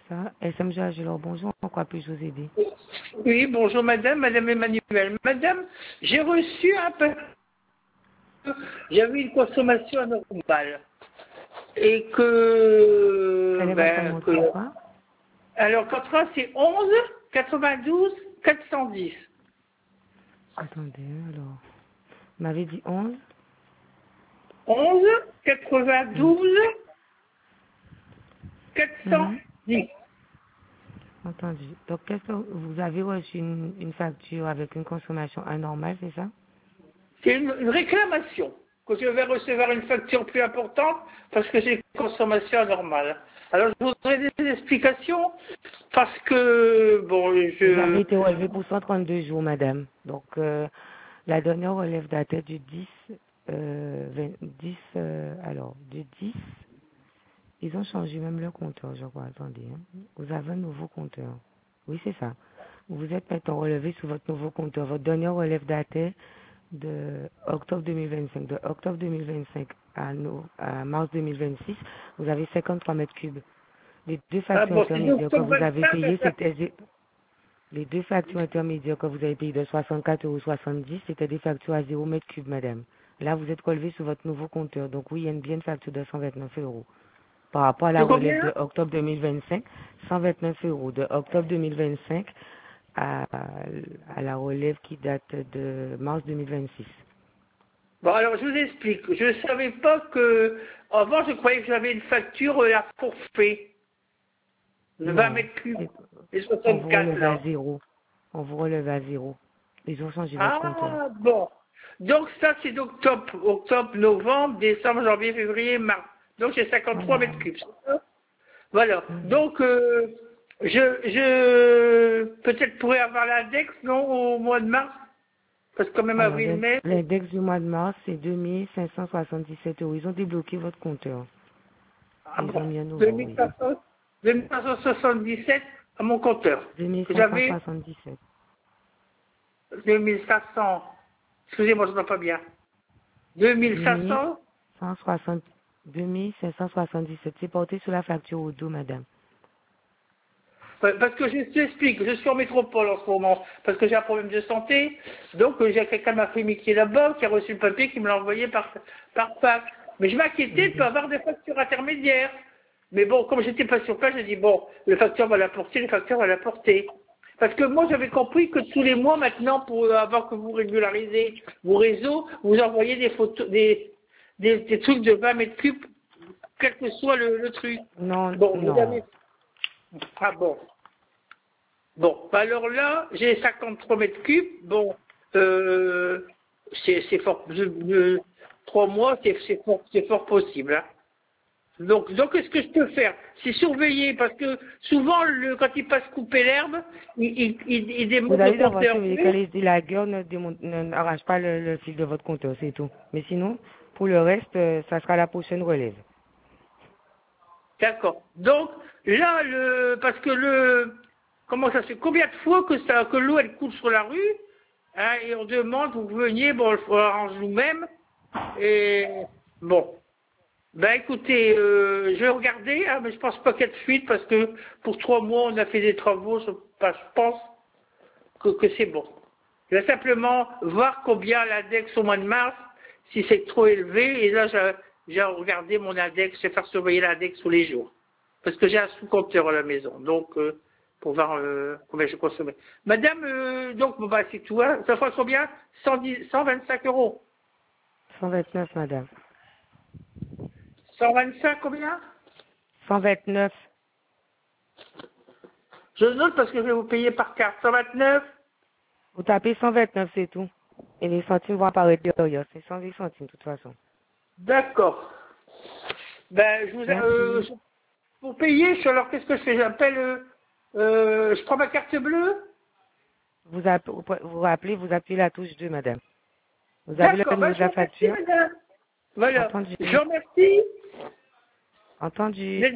ça. SMG alors bonjour, en quoi puis-je vous aider? Oui, bonjour madame, madame Emmanuel. Madame, j'ai reçu un peu, j'avais une consommation anormale. Et Quel est votre contrat? alors, contrat c'est 11 92 410. Attendez, alors. Vous m'avez dit 11? 11 Mhm. 92 Mhm. 410. Entendu. Donc, qu'est-ce que vous avez reçu une facture avec une consommation anormale, c'est ça? C'est une réclamation que je vais recevoir une facture plus importante parce que j'ai une consommation anormale. Alors je voudrais des explications parce que, bon, Vous avez été relevé pour 132 jours, madame. Donc, la dernière relève datait du 10, 10, alors, du 10, ils ont changé même le compteur, je crois. Attendez, hein. Vous avez un nouveau compteur. Oui, c'est ça. Vous êtes maintenant relevé sur votre nouveau compteur. Votre dernière relève datait de octobre 2025. De octobre 2025 à mars 2026, vous avez 53 mètres cubes. Les deux ah factures bon, c'est intermédiaires que octobre vous avez 25 à payées, ça. les deux factures intermédiaires que vous avez payées de 64,70 €, c'était des factures à 0 mètre cube, madame. Là, vous êtes relevé sur votre nouveau compteur. Donc oui, il y a une bien facture de 129 €. Par rapport à la De relève combien? de octobre 2025, 129 € de octobre 2025 à, à la relève qui date de mars 2026. Bon, alors je vous explique. Je ne savais pas que. Avant, je croyais que j'avais une facture à forfait de 20 Non, mètres cubes c'est- et on vous 64 relève à là. zéro. On vous relève à zéro. Ils ont changé votre compteur. Ah bon. Donc ça c'est octobre, novembre, décembre, janvier, février, mars. Donc j'ai 53 Voilà. mètres cubes. C'est ça. Voilà. Mhm. Donc peut-être pourrais avoir l'index, non, au mois de mars, parce que quand même Alors, avril-mai. l'index du mois de mars, c'est 2577 €. Ils ont débloqué votre compteur. Ah Ils bon, ont mis un nouveau, oui. 2500, 2577 à mon compteur. Que j'avais 2577. 2500. Excusez-moi, je ne pas bien. 2500. 2160, 2577. C'est porté sur la facture au dos, madame. Parce que je t'explique, je suis en métropole en ce moment, parce que j'ai un problème de santé, donc j'ai quelqu'un de ma famille qui est là-bas, qui a reçu le papier, qui me l'a envoyé par fax. Mais je m'inquiétais de Mhm. pas avoir des factures intermédiaires. Mais bon, comme j'étais pas sur place, j'ai dit, bon, le facteur va l'apporter, le facteur va l'apporter. Parce que moi, j'avais compris que tous les mois, maintenant, pour avant que vous régularisez vos réseaux, vous envoyez des photos, des trucs de 20 mètres cubes, quel que soit le truc. Non, Bon, vous non. avez... Ah bon. Bon, bah alors là, j'ai 53 mètres cubes. Bon, c'est fort. 3 mois, c'est fort possible. Hein. Donc, qu'est-ce que je peux faire? C'est surveiller, parce que souvent, quand il passe couper l'herbe, il Vous démonte le allez devoir compteur. surveiller que Oui. la gueule n'arrache pas le fil de votre compteur, c'est tout. Mais sinon, pour le reste, ça sera la prochaine relève. D'accord. Donc, là, parce que comment ça se fait? Combien de fois que l'eau, elle coule sur la rue, hein, et on demande, vous veniez, bon, il faut arranger nous-mêmes, et bon. Ben écoutez, je vais regarder, hein, mais je pense pas qu'il y ait de fuite, parce que pour 3 mois, on a fait des travaux, je pense que c'est bon. Je vais simplement voir combien l'index au mois de mars, si c'est trop élevé, et là, j'ai regardé mon index, je vais faire surveiller l'index tous les jours. Parce que j'ai un sous-compteur à la maison, donc pour voir combien je consomme. Madame, donc, bon, bah, c'est tout, hein, ça fera combien? 125 euros. 129, madame. 125 combien? 129. Je note parce que je vais vous payer par carte. 129. Vous tapez 129, c'est tout. Et les centimes vont apparaître derrière. C'est 110 centimes, de toute façon. D'accord. Ben, Merci. pour payer, alors qu'est-ce que je fais? J'appelle, je prends ma carte bleue. Vous rappelez, vous appuyez la touche 2, madame. Vous avez le D'accord, numéro ben, de je la vous remercie, facture? madame. Voilà. Entendu. Je vous remercie. Entendu.